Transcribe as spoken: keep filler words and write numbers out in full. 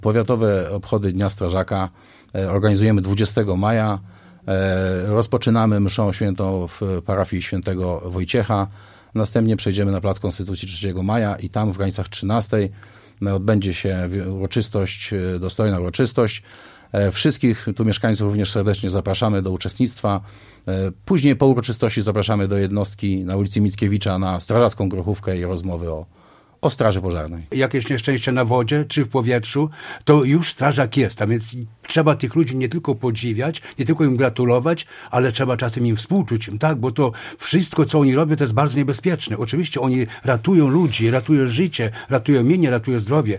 Powiatowe obchody Dnia Strażaka organizujemy dwudziestego maja. Rozpoczynamy mszą świętą w parafii świętego Wojciecha. Następnie przejdziemy na Plac Konstytucji trzeciego maja i tam w granicach trzynastej odbędzie się uroczystość, dostojna uroczystość. Wszystkich tu mieszkańców również serdecznie zapraszamy do uczestnictwa. Później po uroczystości zapraszamy do jednostki na ulicy Mickiewicza na strażacką grochówkę i rozmowy o, o straży pożarnej. Jakieś nieszczęście na wodzie czy w powietrzu, to już strażak jest, a więc trzeba tych ludzi nie tylko podziwiać, nie tylko im gratulować, ale trzeba czasem im współczuć, tak, bo to wszystko, co oni robią, to jest bardzo niebezpieczne. Oczywiście oni ratują ludzi, ratują życie, ratują mienie, ratują zdrowie,